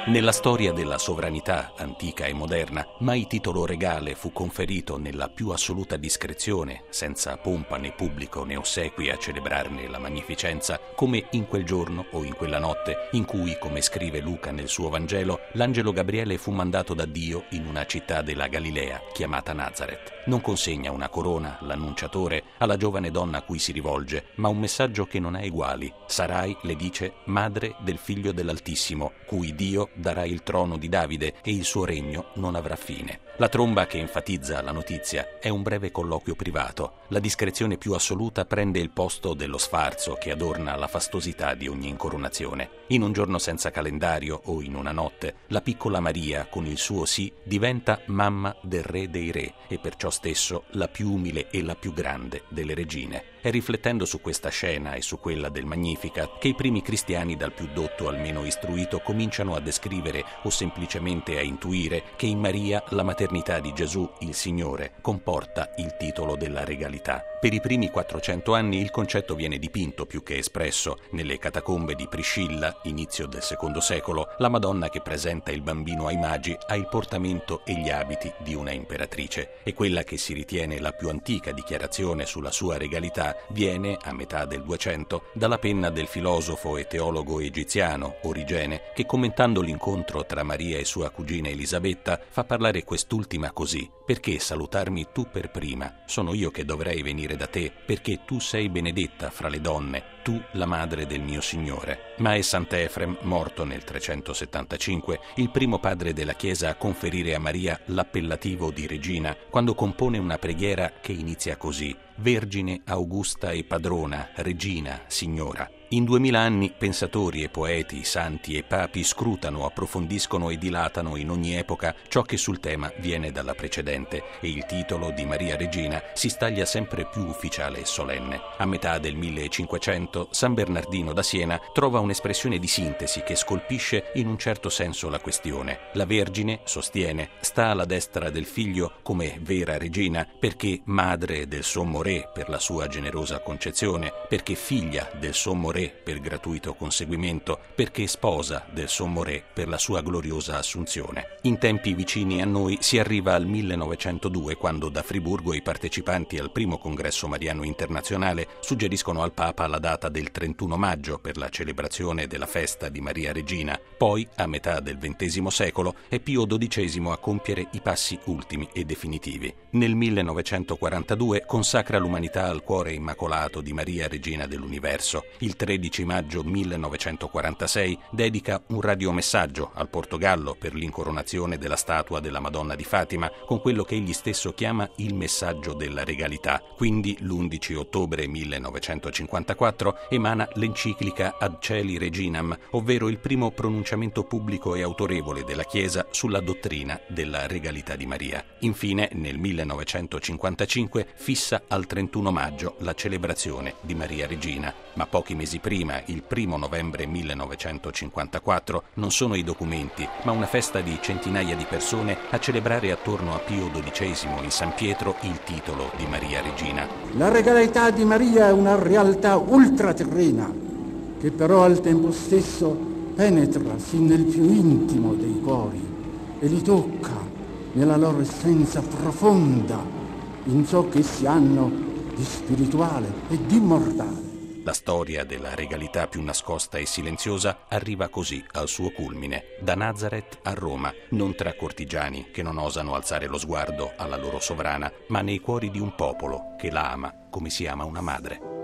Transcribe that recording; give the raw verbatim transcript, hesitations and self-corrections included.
Nella storia della sovranità antica e moderna, mai titolo regale fu conferito nella più assoluta discrezione, senza pompa né pubblico né ossequi a celebrarne la magnificenza, come in quel giorno o in quella notte in cui, come scrive Luca nel suo Vangelo, l'angelo Gabriele fu mandato da Dio in una città della Galilea chiamata Nazaret. Non consegna una corona, l'annunciatore, alla giovane donna a cui si rivolge, ma un messaggio che non ha eguali. Sarai, le dice, madre del figlio dell'Altissimo, cui Dio darà il trono di Davide e il suo regno non avrà fine. La tromba che enfatizza la notizia è un breve colloquio privato. La discrezione più assoluta prende il posto dello sfarzo che adorna la fastosità di ogni incoronazione. In un giorno senza calendario o in una notte, la piccola Maria, con il suo sì, diventa mamma del re dei re e perciò stesso la più umile e la più grande delle regine. È riflettendo su questa scena e su quella del Magnificat che i primi cristiani, dal più dotto al meno istruito, cominciano a descrivere o semplicemente a intuire che in Maria la maternità di Gesù, il Signore, comporta il titolo della regalità. Per i primi quattrocento anni il concetto viene dipinto più che espresso. Nelle catacombe di Priscilla, inizio del secondo secolo, la Madonna che presenta il bambino ai magi ha il portamento e gli abiti di una imperatrice, e quella che si ritiene la più antica dichiarazione sulla sua regalità viene, a metà del duecento, dalla penna del filosofo e teologo egiziano Origene, che commentando l'incontro tra Maria e sua cugina Elisabetta fa parlare quest'ultima così: perché salutarmi tu per prima? Sono io che dovrei venire da te, perché tu sei benedetta fra le donne, tu la madre del mio Signore. Ma è Sant'Efrem, morto nel trecentosettantacinque, il primo padre della Chiesa a conferire a Maria l'appellativo di regina, quando compone una preghiera che inizia così: Vergine augusta e padrona, regina, signora. In duemila anni pensatori e poeti, santi e papi scrutano, approfondiscono e dilatano in ogni epoca ciò che sul tema viene dalla precedente, e il titolo di Maria Regina si staglia sempre più ufficiale e solenne. A metà del millecinquecento San Bernardino da Siena trova un'espressione di sintesi che scolpisce in un certo senso la questione. La Vergine, sostiene, sta alla destra del Figlio come vera regina, perché madre del sommo Re per la sua generosa concezione, perché figlia del sommo Re per gratuito conseguimento, perché sposa del sommo Re per la sua gloriosa assunzione. In tempi vicini a noi si arriva al millenovecentodue, quando da Friburgo i partecipanti al primo congresso mariano internazionale suggeriscono al Papa la data del trentuno maggio per la celebrazione della festa di Maria Regina. Poi, a metà del ventesimo secolo, è Pio dodicesimo a compiere i passi ultimi e definitivi. Nel millenovecentoquarantadue consacra l'umanità al cuore immacolato di Maria Regina dell'Universo. Il tredici maggio millenovecentoquarantasei dedica un radiomessaggio al Portogallo per l'incoronazione della statua della Madonna di Fatima con quello che egli stesso chiama il messaggio della regalità. Quindi l'undici ottobre millenovecentocinquantaquattro emana l'enciclica Ad Celi Reginam, ovvero il primo pronunciamento pubblico e autorevole della Chiesa sulla dottrina della regalità di Maria. Infine, nel millenovecentocinquantacinque fissa al trentuno maggio la celebrazione di Maria Regina, ma pochi mesi prima, il primo novembre millenovecentocinquantaquattro, non sono i documenti, ma una festa di centinaia di persone a celebrare attorno a Pio dodicesimo in San Pietro il titolo di Maria Regina. La regalità di Maria è una realtà ultraterrena, che però al tempo stesso penetra sin nel più intimo dei cuori e li tocca nella loro essenza profonda, in ciò che essi hanno di spirituale e di immortale. La storia della regalità più nascosta e silenziosa arriva così al suo culmine, da Nazaret a Roma, non tra cortigiani che non osano alzare lo sguardo alla loro sovrana, ma nei cuori di un popolo che la ama come si ama una madre.